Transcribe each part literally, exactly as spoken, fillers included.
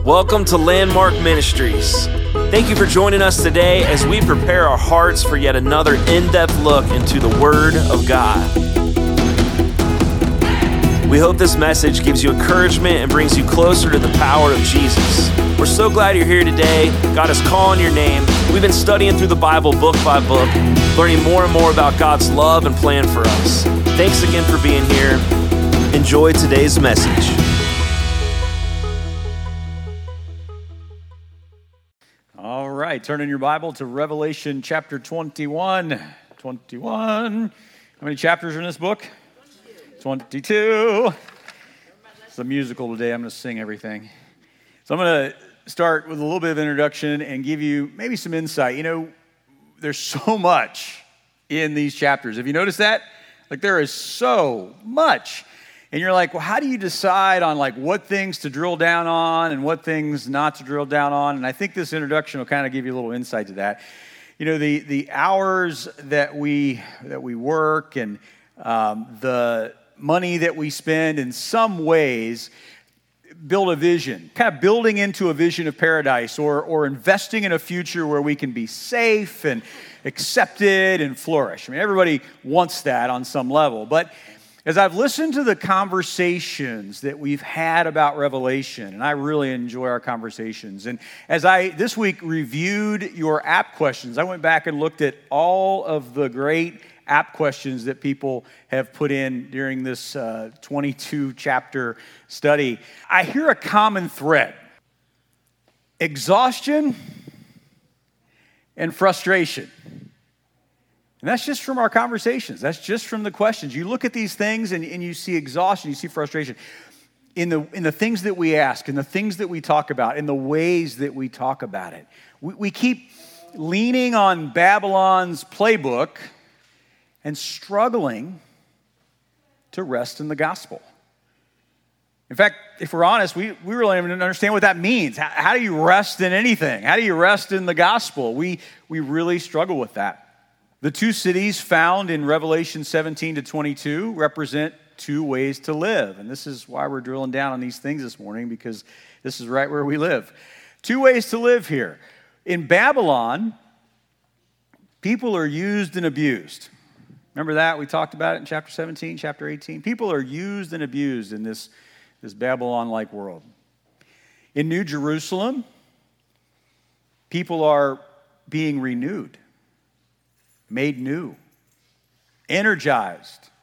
Welcome to Landmark Ministries. Thank you for joining us today as we prepare our hearts for yet another in-depth look into the Word of God. We hope this message gives you encouragement and brings you closer to the power of Jesus. We're so glad you're here today. God is calling your name. We've been studying through the Bible book by book, learning more and more about God's love and plan for us. Thanks again for being here. Enjoy today's message. All right, turn in your Bible to Revelation chapter twenty-one. twenty-one. How many chapters are in this book? twenty-two. It's a musical today. I'm going to sing everything. So I'm going to start with a little bit of introduction and give you maybe some insight. You know, there's so much in these chapters. Have you noticed that? Like, there is so much. And you're like, well, how do you decide on like what things to drill down on and what things not to drill down on? And I think this introduction will kind of give you a little insight to that. You know, the the hours that we that we work and um, the money that we spend in some ways build a vision, kind of building into a vision of paradise or or investing in a future where we can be safe and accepted and flourish. I mean, everybody wants that on some level, but as I've listened to the conversations that we've had about Revelation, and I really enjoy our conversations, and as I this week reviewed your app questions, I went back and looked at all of the great app questions that people have put in during this uh, twenty-two chapter study. I hear a common thread: exhaustion and frustration. And that's just from our conversations. That's just from the questions. You look at these things and, and you see exhaustion, you see frustration. In the, in the things that we ask, in the things that we talk about, in the ways that we talk about it. We, we keep leaning on Babylon's playbook and struggling to rest in the gospel. In fact, if we're honest, we, we really don't even understand what that means. How, how do you rest in anything? How do you rest in the gospel? We, we really struggle with that. The two cities found in Revelation seventeen to twenty-two represent two ways to live. And this is why we're drilling down on these things this morning, because this is right where we live. Two ways to live here. In Babylon, people are used and abused. Remember that? We talked about it in chapter seventeen, chapter eighteen. People are used and abused in this, this Babylon-like world. In New Jerusalem, people are being renewed, made new, energized.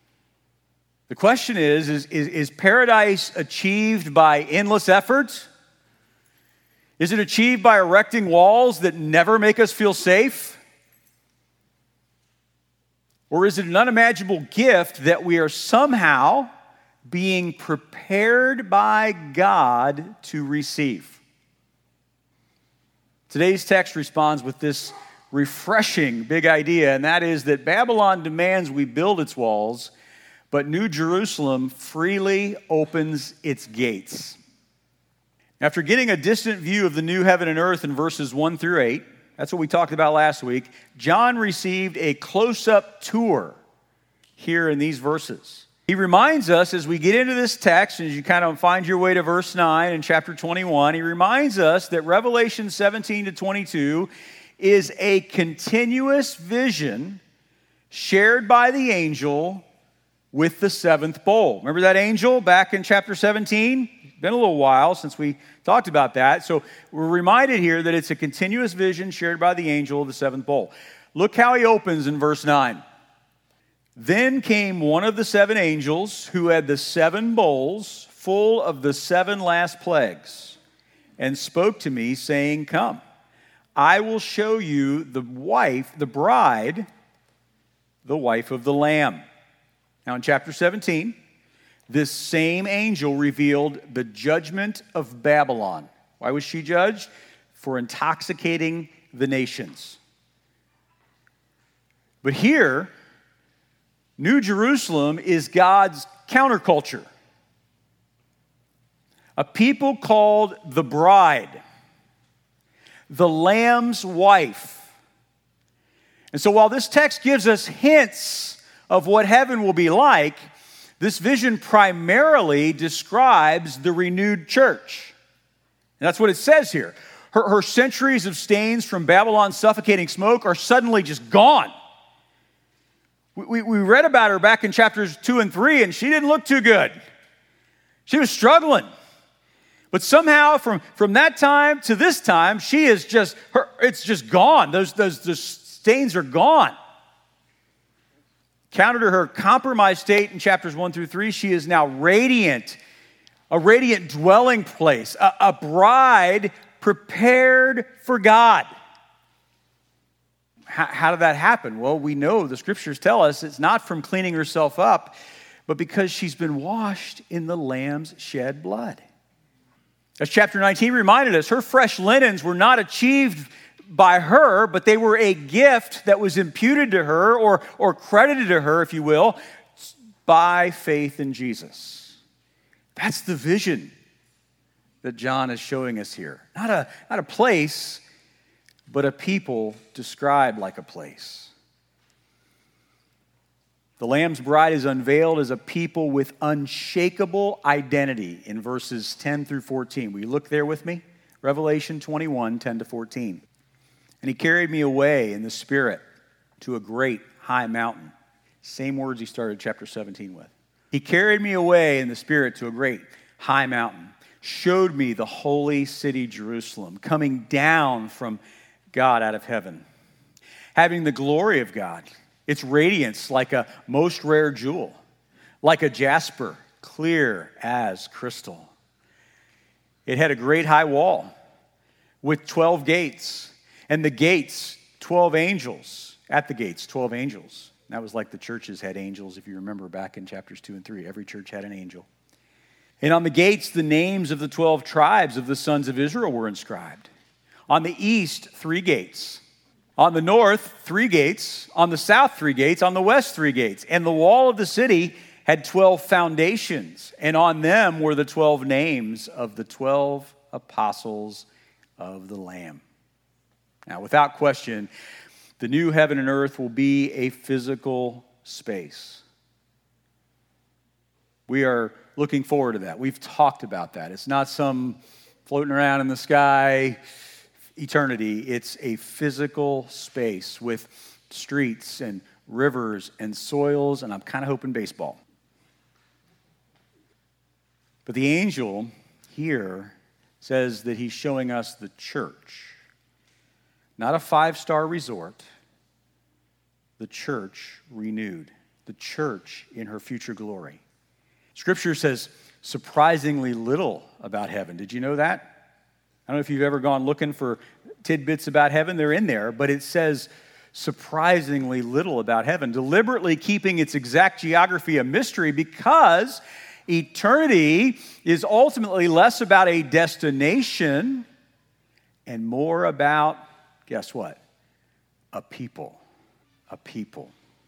The question is, is, is, is paradise achieved by endless effort? Is it achieved by erecting walls that never make us feel safe? Or is it an unimaginable gift that we are somehow being prepared by God to receive? Today's text responds with this refreshing big idea, and that is that Babylon demands we build its walls, but New Jerusalem freely opens its gates. After getting a distant view of the new heaven and earth in verses one through eight, that's what we talked about last week, John received a close-up tour here in these verses. He reminds us as we get into this text, and as you kind of find your way to verse nine in chapter twenty-one, he reminds us that Revelation seventeen to twenty-two is a continuous vision shared by the angel with the seventh bowl. Remember that angel back in chapter seventeen? It's been a little while since we talked about that. So we're reminded here that it's a continuous vision shared by the angel of the seventh bowl. Look how he opens in verse nine. Then came one of the seven angels who had the seven bowls full of the seven last plagues and spoke to me, saying, "Come, I will show you the wife, the bride, the wife of the Lamb." Now in chapter seventeen, this same angel revealed the judgment of Babylon. Why was she judged? For intoxicating the nations. But here, New Jerusalem is God's counterculture. A people called the bride, the Lamb's wife. And so while this text gives us hints of what heaven will be like, This vision primarily describes the renewed church. And that's what it says here. Her, her centuries of stains from Babylon's suffocating smoke are suddenly just gone. We, we, we read about her back in chapters two and three, and she didn't look too good. She was struggling. But somehow from, from that time to this time, she is just, her, it's just gone. Those, those, those stains are gone. Counter to her compromised state in chapters one through three, she is now radiant, a radiant dwelling place, a, a bride prepared for God. How, how did that happen? Well, we know the scriptures tell us it's not from cleaning herself up, but because she's been washed in the Lamb's shed blood. As chapter nineteen reminded us, her fresh linens were not achieved by her, but they were a gift that was imputed to her or, or credited to her, if you will, by faith in Jesus. That's the vision that John is showing us here. Not a, not a place, but a people described like a place. The Lamb's bride is unveiled as a people with unshakable identity in verses ten through fourteen. Will you look there with me? Revelation twenty-one, ten to fourteen. And he carried me away in the Spirit to a great high mountain. Same words he started chapter seventeen with. He carried me away in the Spirit to a great high mountain, showed me the holy city Jerusalem, coming down from God out of heaven, having the glory of God, its radiance like a most rare jewel, like a jasper, clear as crystal. It had a great high wall with twelve gates, and the gates, twelve angels. At the gates, twelve angels. That was like the churches had angels, if you remember back in chapters two and three. Every church had an angel. And on the gates, the names of the twelve tribes of the sons of Israel were inscribed. On the east, three gates. On the north, three gates. On the south, three gates. On the west, three gates. And the wall of the city had twelve foundations, and on them were the twelve names of the twelve apostles of the Lamb. Now, without question, the new heaven and earth will be a physical space. We are looking forward to that. We've talked about that. It's not some floating around in the sky eternity. It's a physical space with streets and rivers and soils, and I'm kind of hoping baseball. But the angel here says that he's showing us the church. Not a five-star resort, the church renewed, the church in her future glory. Scripture says surprisingly little about heaven. Did you know that? I don't know if you've ever gone looking for tidbits about heaven. They're in there, but it says surprisingly little about heaven, deliberately keeping its exact geography a mystery because eternity is ultimately less about a destination and more about, guess what? A people. A people.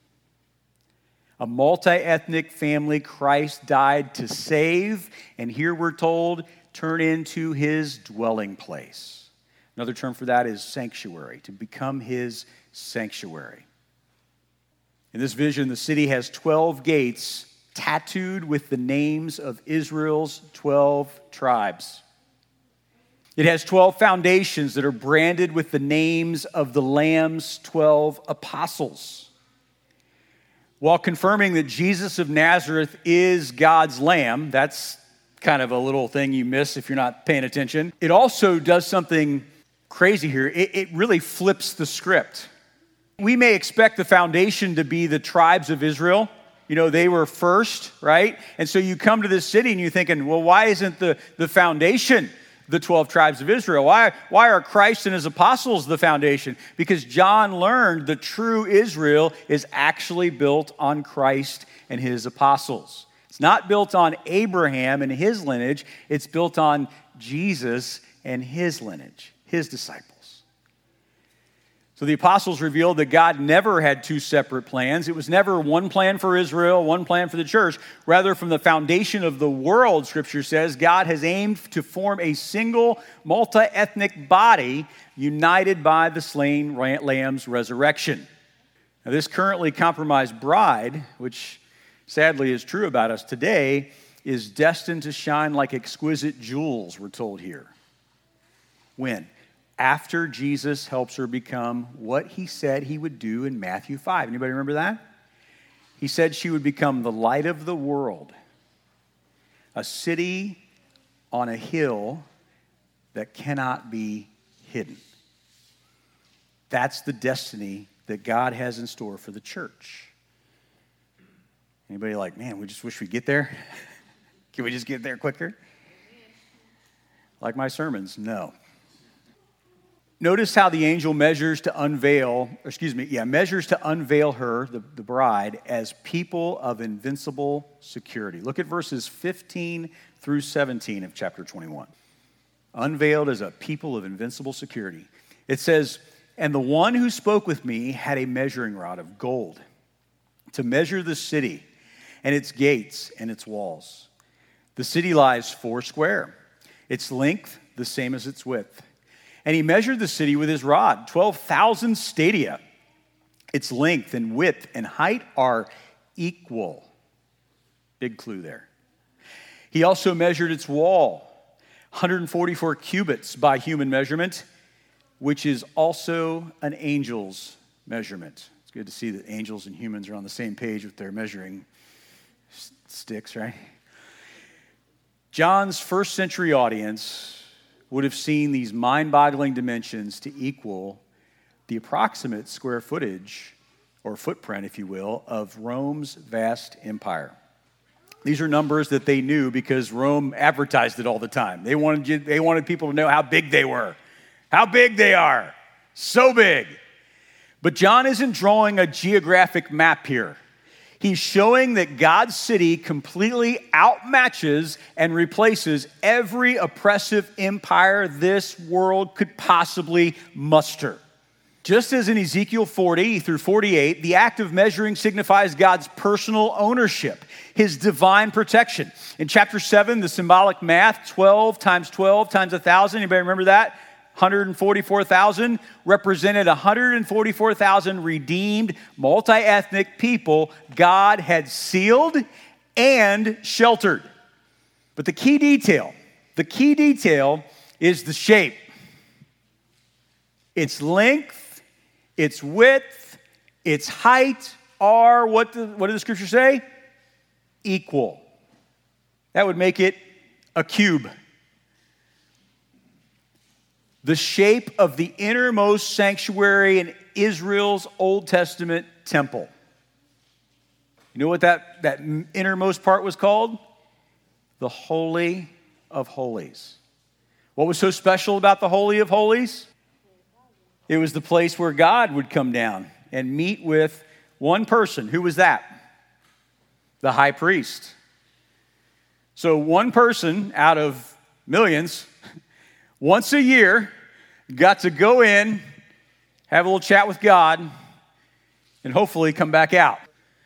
A multi-ethnic family Christ died to save, and here we're told, turn into his dwelling place. Another term for that is sanctuary, to become his sanctuary. In this vision, the city has twelve gates tattooed with the names of Israel's twelve tribes. It has twelve foundations that are branded with the names of the Lamb's twelve apostles. While confirming that Jesus of Nazareth is God's Lamb, that's kind of a little thing you miss if you're not paying attention. It also does something crazy here. It, it really flips the script. We may expect the foundation to be the tribes of Israel. You know, they were first, right? And so you come to this city and you're thinking, well, why isn't the, the foundation the twelve tribes of Israel? Why, why are Christ and his apostles the foundation? Because John learned the true Israel is actually built on Christ and his apostles. It's not built on Abraham and his lineage. It's built on Jesus and his lineage, his disciples. So the apostles revealed that God never had two separate plans. It was never one plan for Israel, one plan for the church. Rather, from the foundation of the world, Scripture says, God has aimed to form a single multi-ethnic body united by the slain Lamb's resurrection. Now, this currently compromised bride, which sadly is true about us today, is destined to shine like exquisite jewels, we're told here. When? After Jesus helps her become what he said he would do in Matthew five. Anybody remember that? He said she would become the light of the world, a city on a hill that cannot be hidden. That's the destiny that God has in store for the church. Anybody like, man, we just wish we'd get there? Can we just get there quicker? Like my sermons? No. Notice how the angel measures to unveil, or excuse me, yeah, measures to unveil her, the, the bride, as people of invincible security. Look at verses fifteen through seventeen of chapter twenty-one. Unveiled as a people of invincible security. It says, "And the one who spoke with me had a measuring rod of gold to measure the city and its gates and its walls. The city lies four square, its length the same as its width. And he measured the city with his rod, twelve thousand stadia. Its length and width and height are equal." Big clue there. "He also measured its wall, one hundred forty-four cubits by human measurement, which is also an angel's measurement." It's good to see that angels and humans are on the same page with their measuring sticks, right? John's first century audience would have seen these mind-boggling dimensions to equal the approximate square footage, or footprint, if you will, of Rome's vast empire. These are numbers that they knew because Rome advertised it all the time. They wanted you, they wanted people to know how big they were, how big they are, so big. But John isn't drawing a geographic map here. He's showing that God's city completely outmatches and replaces every oppressive empire this world could possibly muster. Just as in Ezekiel forty through forty-eight, the act of measuring signifies God's personal ownership, his divine protection. In chapter seven, the symbolic math, twelve times twelve times one thousand, anybody remember that? one hundred forty-four thousand represented one hundred forty-four thousand redeemed, multi-ethnic people God had sealed and sheltered. But the key detail, the key detail is the shape. Its length, its width, its height are, what, the, what did the scripture say? Equal. That would make it a cube. The shape of the innermost sanctuary in Israel's Old Testament temple. You know what that, that innermost part was called? The Holy of Holies. What was so special about the Holy of Holies? It was the place where God would come down and meet with one person. Who was that? The high priest. So one person out of millions, once a year, got to go in, have a little chat with God, and hopefully come back out.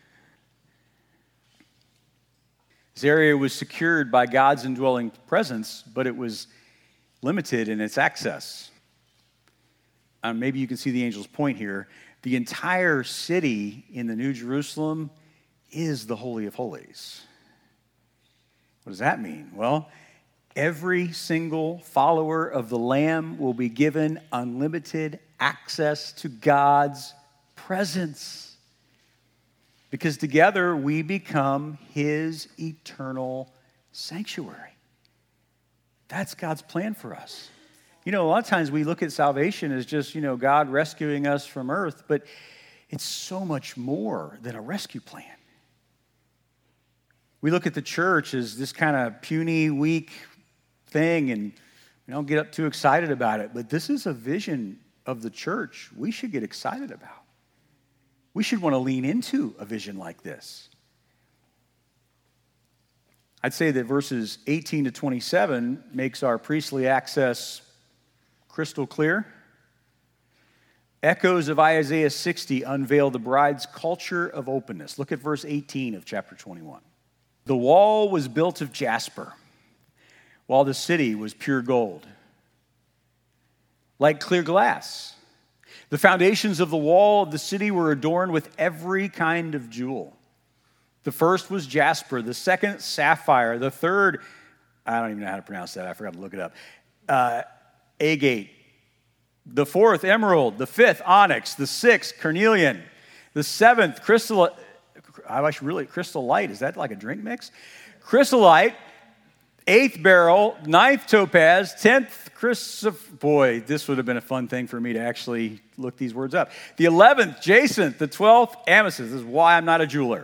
This area was secured by God's indwelling presence, but it was limited in its access. Um, maybe you can see the angel's point here. The entire city in the New Jerusalem is the Holy of Holies. What does that mean? Well, every single follower of the Lamb will be given unlimited access to God's presence. Because together we become his eternal sanctuary. That's God's plan for us. You know, a lot of times we look at salvation as just, you know, God rescuing us from earth, but it's so much more than a rescue plan. We look at the church as this kind of puny, weak thing, and we don't get up too excited about it. But this is a vision of the church we should get excited about. We should want to lean into a vision like this. I'd say that verses eighteen to twenty-seven makes our priestly access crystal clear. Echoes of Isaiah sixty unveil the bride's culture of openness. Look at verse eighteen of chapter twenty-one. "The wall was built of jasper, while the city was pure gold, like clear glass. The foundations of the wall of the city were adorned with every kind of jewel. The first was jasper, the second sapphire, the third, I don't even know how to pronounce that, I forgot to look it up, uh, agate. The fourth, emerald. The fifth, onyx. The sixth, carnelian. The seventh, crystal. I should really crystallite. Is that like a drink mix? Chrysolite. Eighth, beryl. Ninth, topaz. Tenth, chrysoph. Boy, this would have been a fun thing for me to actually look these words up. The eleventh, jacinth. The twelfth, amethyst. This is why I'm not a jeweler.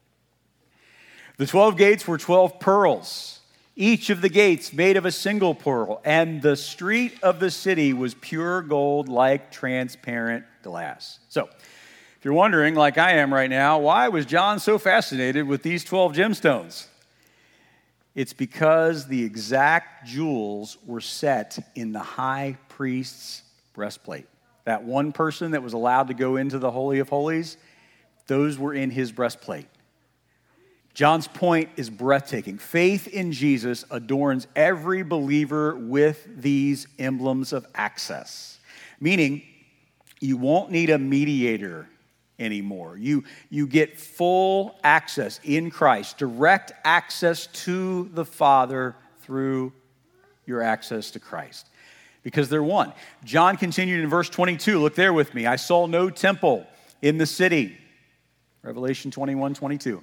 The twelve gates were twelve pearls, each of the gates made of a single pearl, and the street of the city was pure gold like transparent glass. So, if you're wondering, like I am right now, why was John so fascinated with these twelve gemstones? It's because the exact jewels were set in the high priest's breastplate. That one person that was allowed to go into the Holy of Holies, those were in his breastplate. John's point is breathtaking. Faith in Jesus adorns every believer with these emblems of access, meaning you won't need a mediator anymore. You, you get full access in Christ, direct access to the Father through your access to Christ, because they're one. John continued in verse twenty-two. Look there with me. I saw no temple in the city. Revelation twenty-one, twenty-two.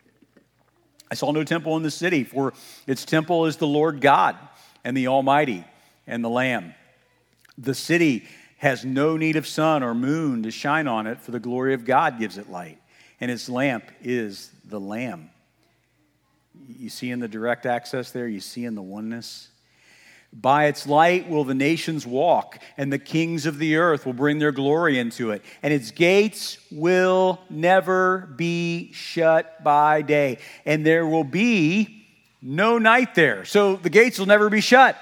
I saw no temple in the city, for its temple is the Lord God and the Almighty and the Lamb. The city has no need of sun or moon to shine on it, for the glory of God gives it light, and its lamp is the Lamb. You see in the direct access there, you see in the oneness. By its light will the nations walk, and the kings of the earth will bring their glory into it. And its gates will never be shut by day. And there will be no night there. So the gates will never be shut.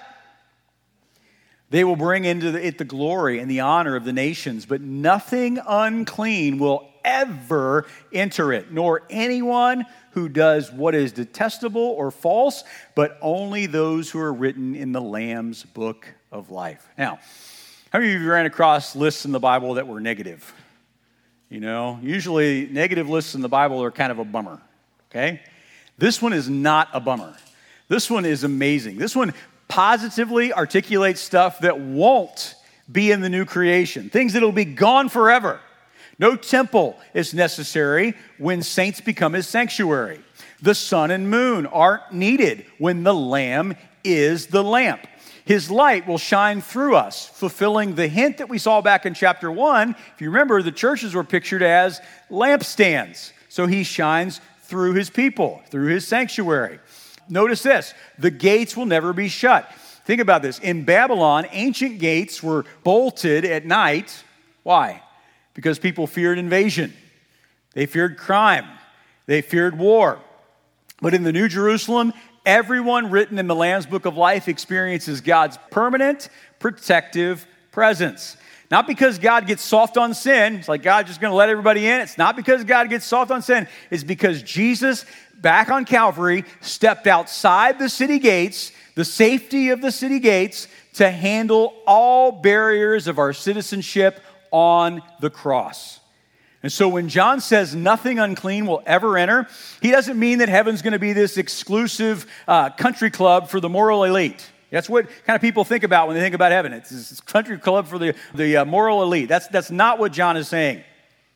They will bring into it the glory and the honor of the nations, but nothing unclean will ever enter it, nor anyone who does what is detestable or false, but only those who are written in the Lamb's book of life. Now, how many of you ran across lists in the Bible that were negative? You know, usually negative lists in the Bible are kind of a bummer, okay? This one is not a bummer. This one is amazing. This one positively articulates stuff that won't be in the new creation, things that will be gone forever. No temple is necessary when saints become his sanctuary. The sun and moon aren't needed when the Lamb is the lamp. His light will shine through us, fulfilling the hint that we saw back in chapter one. If you remember, the churches were pictured as lampstands. So he shines through his people, through his sanctuary. Notice this, the gates will never be shut. Think about this. In Babylon, ancient gates were bolted at night. Why? Because people feared invasion. They feared crime. They feared war. But in the New Jerusalem, everyone written in the Lamb's Book of Life experiences God's permanent, protective presence. Not because God gets soft on sin. It's like God's just going to let everybody in. It's not because God gets soft on sin. It's because Jesus, back on Calvary, stepped outside the city gates, the safety of the city gates, to handle all barriers of our citizenship on the cross. And so when John says nothing unclean will ever enter, he doesn't mean that heaven's going to be this exclusive uh, country club for the moral elite. That's what kind of people think about when they think about heaven. It's this country club for the, the uh, moral elite. That's, that's not what John is saying.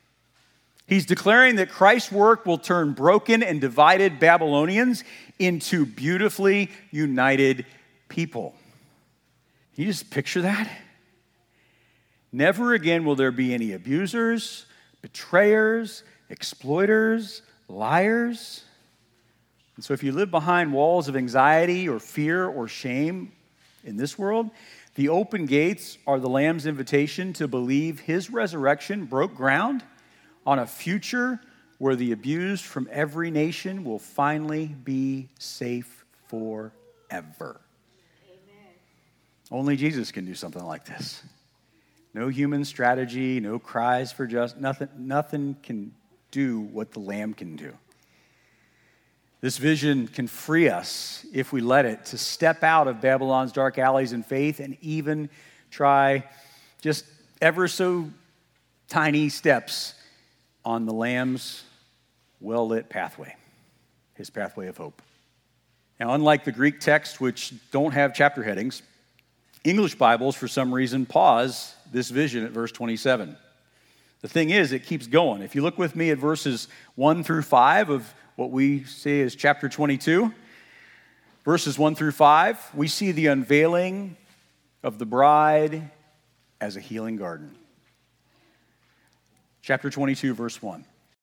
He's declaring that Christ's work will turn broken and divided Babylonians into beautifully united people. Can you just picture that? Never again will there be any abusers, betrayers, exploiters, liars. And so if you live behind walls of anxiety or fear or shame in this world, the open gates are the Lamb's invitation to believe his resurrection broke ground on a future where the abused from every nation will finally be safe forever. Amen. Only Jesus can do something like this. No human strategy, no cries for just nothing, nothing can do what the Lamb can do. This vision can free us, if we let it, to step out of Babylon's dark alleys in faith and even try just ever so tiny steps on the Lamb's well-lit pathway, his pathway of hope. Now, unlike the Greek texts, which don't have chapter headings, English Bibles, for some reason, pause this vision at verse twenty-seven. The thing is, it keeps going. If you look with me at verses one through five of what we say is chapter twenty-two, verses one through five, we see the unveiling of the bride as a healing garden. Chapter twenty-two, verse one.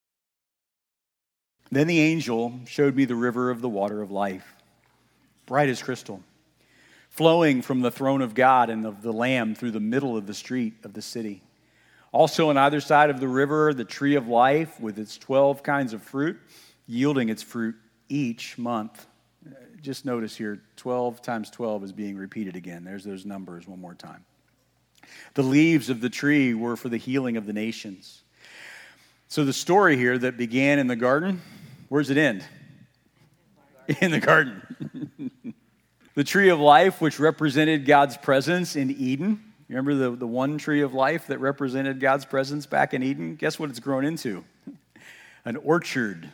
Then the angel showed me the river of the water of life, bright as crystal, flowing from the throne of God and of the Lamb through the middle of the street of the city. Also on either side of the river, the tree of life with its twelve kinds of fruit, yielding its fruit each month. Just notice here, twelve times twelve is being repeated again. There's those numbers one more time. The leaves of the tree were for the healing of the nations. So the story here that began in the garden, where does it end? In the garden. The tree of life, which represented God's presence in Eden. You remember the, the one tree of life that represented God's presence back in Eden? Guess what it's grown into? An orchard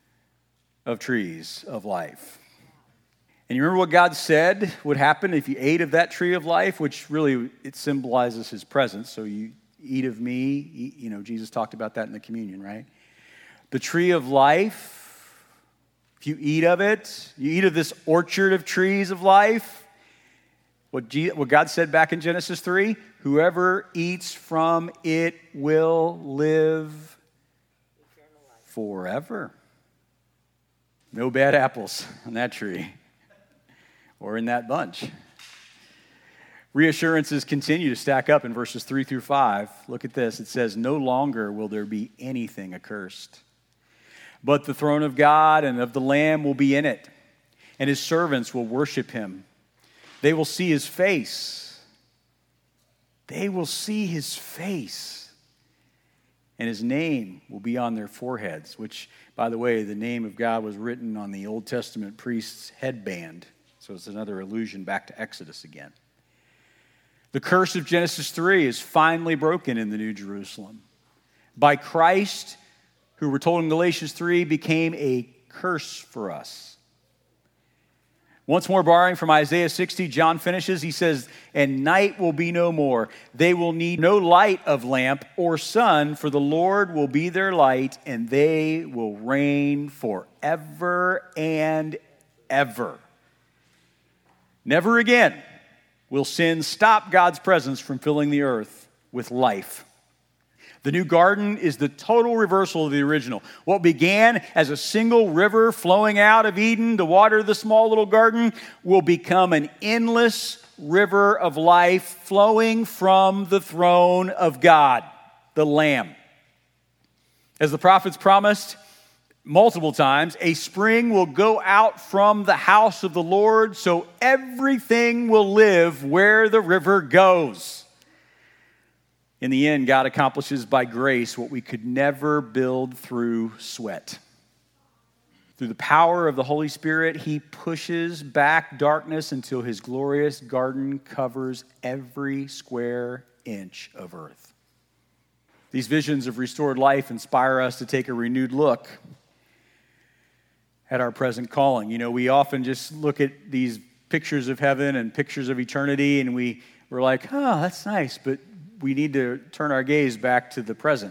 of trees of life. And you remember what God said would happen if you ate of that tree of life, which really, it symbolizes his presence. So you eat of me, eat, you know, Jesus talked about that in the communion, right? The tree of life, if you eat of it, you eat of this orchard of trees of life, what, Jesus, what God said back in Genesis three, whoever eats from it will live forever. No bad apples on that tree or in that bunch. Reassurances continue to stack up in verses three through five. Look at this. It says, no longer will there be anything accursed, but the throne of God and of the Lamb will be in it, and his servants will worship him. They will see his face. They will see his face. And his name will be on their foreheads, which, by the way, the name of God was written on the Old Testament priest's headband. So it's another allusion back to Exodus again. The curse of Genesis three is finally broken in the New Jerusalem. By Christ, who we're told in Galatians three, became a curse for us. Once more, borrowing from Isaiah sixty, John finishes. He says, and night will be no more. They will need no light of lamp or sun, for the Lord will be their light, and they will reign forever and ever. Never again will sin stop God's presence from filling the earth with life. The new garden is the total reversal of the original. What began as a single river flowing out of Eden to water the small little garden will become an endless river of life flowing from the throne of God, the Lamb. As the prophets promised multiple times, a spring will go out from the house of the Lord, so everything will live where the river goes. In the end, God accomplishes by grace what we could never build through sweat. Through the power of the Holy Spirit, he pushes back darkness until his glorious garden covers every square inch of earth. These visions of restored life inspire us to take a renewed look at our present calling. You know, we often just look at these pictures of heaven and pictures of eternity, and we, we're like, oh, that's nice, but we need to turn our gaze back to the present.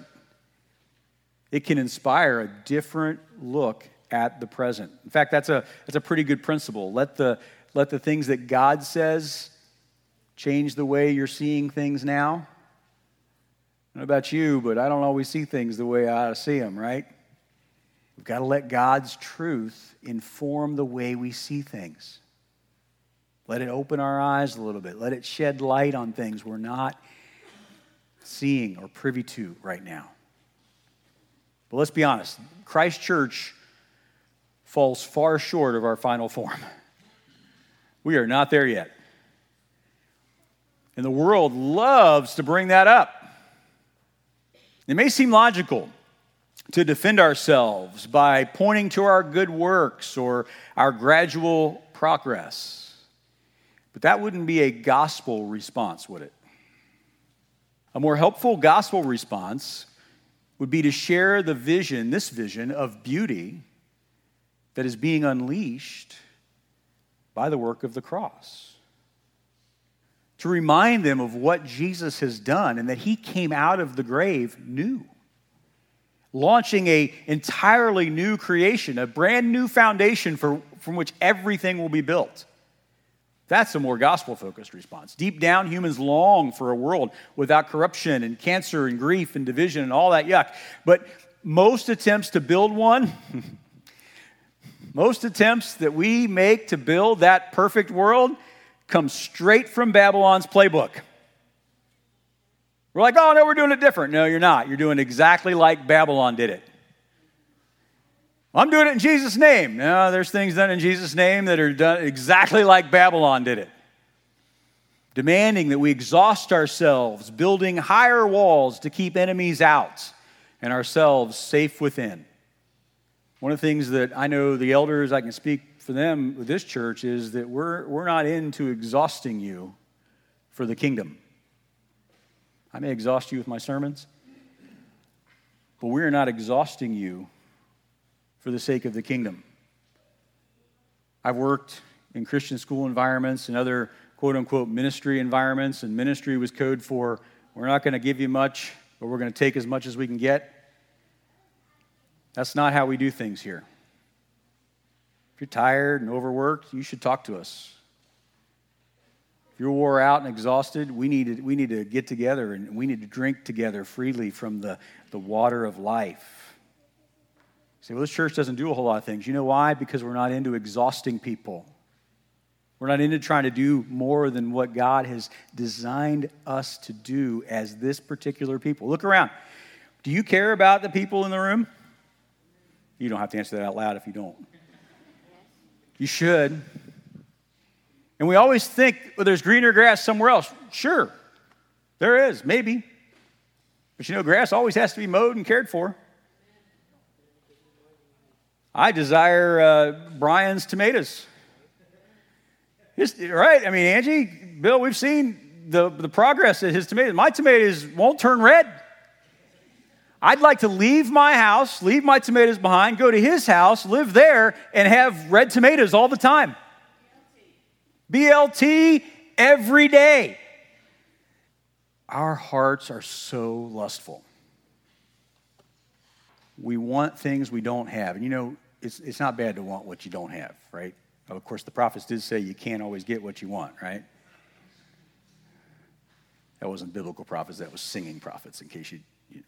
It can inspire a different look at the present. In fact, that's a that's a pretty good principle. Let the let the things that God says change the way you're seeing things now. I don't know about you, but I don't always see things the way I ought to see them, right? We've got to let God's truth inform the way we see things. Let it open our eyes a little bit. Let it shed light on things we're not seeing or privy to right now. But let's be honest, Christ Church falls far short of our final form. We are not there yet. And the world loves to bring that up. It may seem logical to defend ourselves by pointing to our good works or our gradual progress. But that wouldn't be a gospel response, would it? A more helpful gospel response would be to share the vision, this vision of beauty that is being unleashed by the work of the cross. to remind them of what Jesus has done and that he came out of the grave new, launching an entirely new creation, a brand new foundation for, from which everything will be built. That's a more gospel-focused response. Deep down, humans long for a world without corruption and cancer and grief and division and all that yuck. But most attempts to build one, most attempts that we make to build that perfect world come straight from Babylon's playbook. We're like, oh, no, we're doing it different. No, you're not. You're doing exactly like Babylon did it. I'm doing it in Jesus' name. No, there's things done in Jesus' name that are done exactly like Babylon did it. Demanding that we exhaust ourselves, building higher walls to keep enemies out and ourselves safe within. One of the things that I know the elders, I can speak for them with this church, is that we're, we're not into exhausting you for the kingdom. I may exhaust you with my sermons, but we're not exhausting you for the sake of the kingdom. I've worked in Christian school environments and other quote-unquote ministry environments, and ministry was code for, we're not going to give you much, but we're going to take as much as we can get. That's not how we do things here. If you're tired and overworked, you should talk to us. If you're wore out and exhausted, we need to, we need to get together and we need to drink together freely from the, the water of life. You say, well, this church doesn't do a whole lot of things. You know why? Because we're not into exhausting people. We're not into trying to do more than what God has designed us to do as this particular people. Look around. Do you care about the people in the room? You don't have to answer that out loud if you don't. You should. And we always think, well, there's greener grass somewhere else. Sure, there is, maybe. But you know, grass always has to be mowed and cared for. I desire uh, Brian's tomatoes. His, right? I mean, Angie, Bill, we've seen the, the progress of his tomatoes. My tomatoes won't turn red. I'd like to leave my house, leave my tomatoes behind, go to his house, live there, and have red tomatoes all the time. B L T every day. Our hearts are so lustful. We want things we don't have. And you know, it's it's not bad to want what you don't have, right? Of course, the prophets did say you can't always get what you want, right? That wasn't biblical prophets, that was singing prophets, in case you... you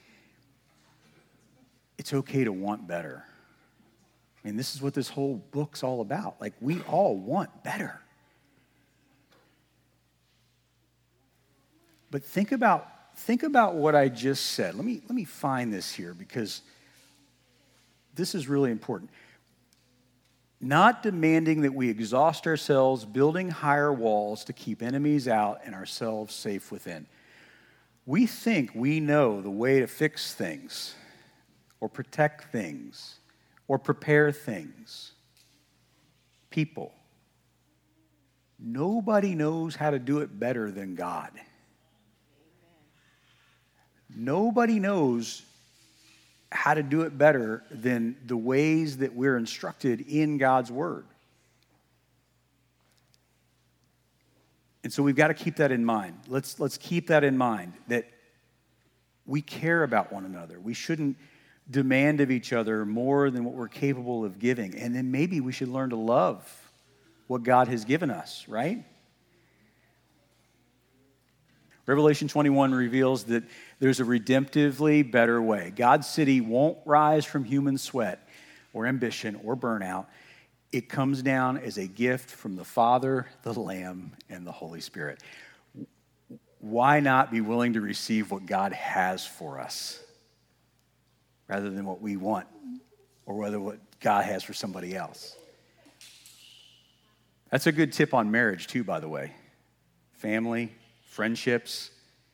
It's okay to want better. I mean, this is what this whole book's all about. Like, we all want better. But think about think about what I just said. Let me let me find this here because this is really important. Not demanding that we exhaust ourselves, building higher walls to keep enemies out and ourselves safe within. We think we know the way to fix things, or protect things, or prepare things. People. Nobody knows how to do it better than God. Nobody knows how to do it better than the ways that we're instructed in God's Word. And so we've got to keep that in mind. Let's, let's keep that in mind, that we care about one another. We shouldn't demand of each other more than what we're capable of giving. And then maybe we should learn to love what God has given us, right? Revelation twenty-one reveals that there's a redemptively better way. God's city won't rise from human sweat or ambition or burnout. It comes down as a gift from the Father, the Lamb, and the Holy Spirit. Why not be willing to receive what God has for us rather than what we want or whether what God has for somebody else? That's a good tip on marriage too, by the way. Family, friendships.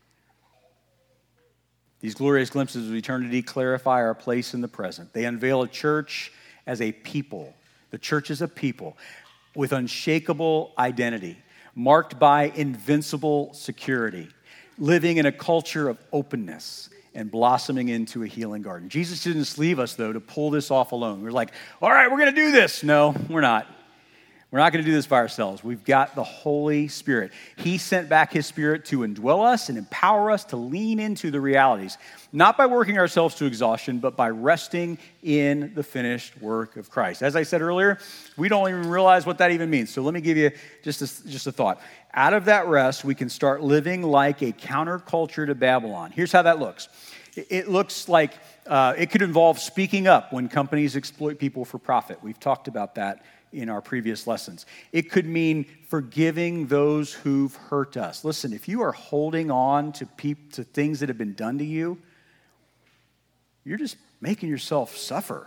These glorious glimpses of eternity clarify our place in the present. They unveil a church as a people. The church is a people with unshakable identity, marked by invincible security, living in a culture of openness and blossoming into a healing garden. Jesus didn't leave us, though, to pull this off alone. We're like, all right, we're going to do this. No, we're not. We're not going to do this by ourselves. We've got the Holy Spirit. He sent back his Spirit to indwell us and empower us to lean into the realities, not by working ourselves to exhaustion, but by resting in the finished work of Christ. As I said earlier, we don't even realize what that even means. So let me give you just a, just a thought. Out of that rest, we can start living like a counterculture to Babylon. Here's how that looks. It looks like uh, it could involve speaking up when companies exploit people for profit. We've talked about that in our previous lessons. It could mean forgiving those who've hurt us. Listen, if you are holding on to peop- to things that have been done to you, you're just making yourself suffer.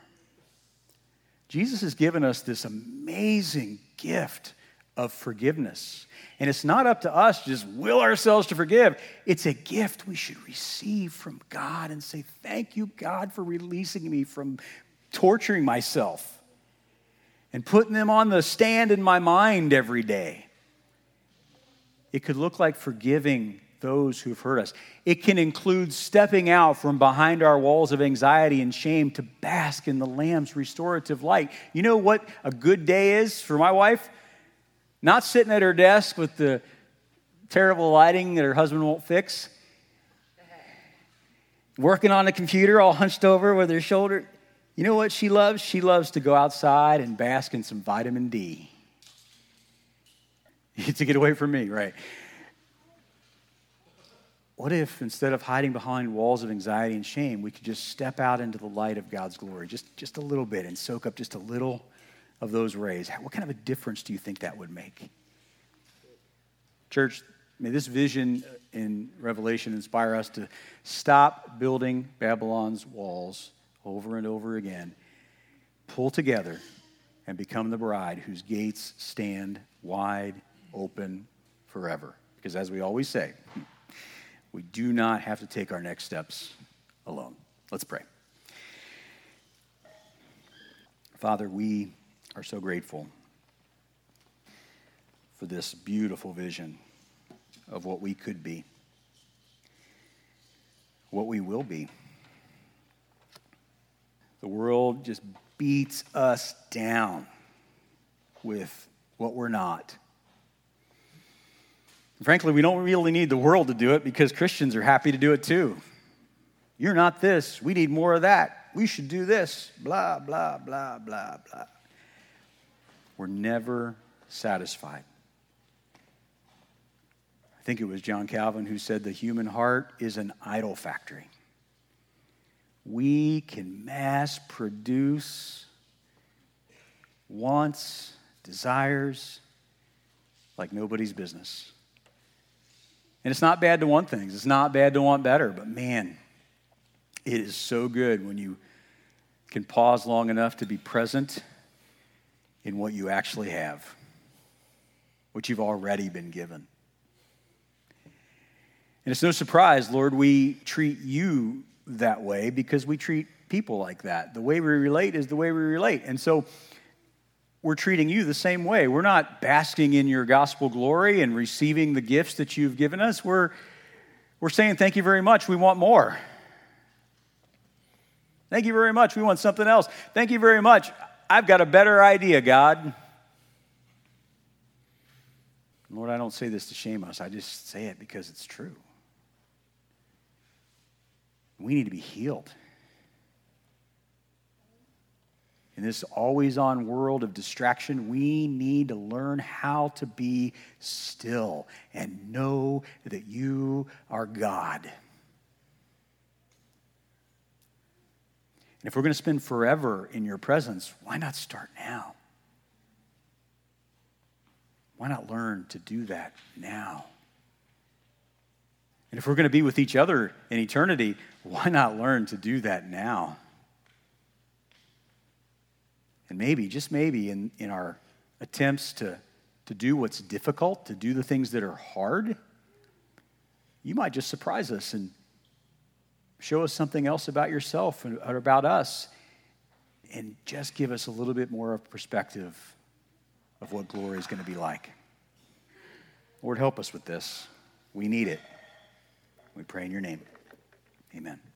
Jesus has given us this amazing gift of forgiveness. And it's not up to us to just will ourselves to forgive. It's a gift we should receive from God and say, thank you, God, for releasing me from torturing myself and putting them on the stand in my mind every day. It could look like forgiving those who've hurt us. It can include stepping out from behind our walls of anxiety and shame to bask in the Lamb's restorative light. You know what a good day is for my wife? Not sitting at her desk with the terrible lighting that her husband won't fix. Working on the computer all hunched over with her shoulder. You know what she loves? She loves to go outside and bask in some vitamin D. To get away from me, right? What if instead of hiding behind walls of anxiety and shame, we could just step out into the light of God's glory, just, just a little bit, and soak up just a little of those rays? What kind of a difference do you think that would make? Church, may this vision in Revelation inspire us to stop building Babylon's walls over and over again, pull together, and become the bride whose gates stand wide open forever. Because as we always say, we do not have to take our next steps alone. Let's pray. Father, we are so grateful for this beautiful vision of what we could be, what we will be. The world just beats us down with what we're not. And frankly, we don't really need the world to do it because Christians are happy to do it too. You're not this. We need more of that. We should do this. Blah, blah, blah, blah, blah. We're never satisfied. I think it was John Calvin who said the human heart is an idol factory. We can mass produce wants, desires like nobody's business. And it's not bad to want things. It's not bad to want better. But man, it is so good when you can pause long enough to be present in what you actually have, what you've already been given. And it's no surprise, Lord, we treat you that way because we treat people like that. The way we relate is the way we relate. And so we're treating you the same way. We're not basking in your gospel glory and receiving the gifts that you've given us. We're, we're saying, thank you very much. We want more. Thank you very much. We want something else. Thank you very much. I've got a better idea, God. Lord, I don't say this to shame us. I just say it because it's true. We need to be healed. In this always-on world of distraction, we need to learn how to be still and know that you are God. And if we're going to spend forever in your presence, why not start now? Why not learn to do that now? And if we're going to be with each other in eternity, why not learn to do that now? And maybe, just maybe, in, in our attempts to, to do what's difficult, to do the things that are hard, you might just surprise us and show us something else about yourself and or about us, and just give us a little bit more of perspective of what glory is going to be like. Lord, help us with this. We need it. We pray in your name. Amen.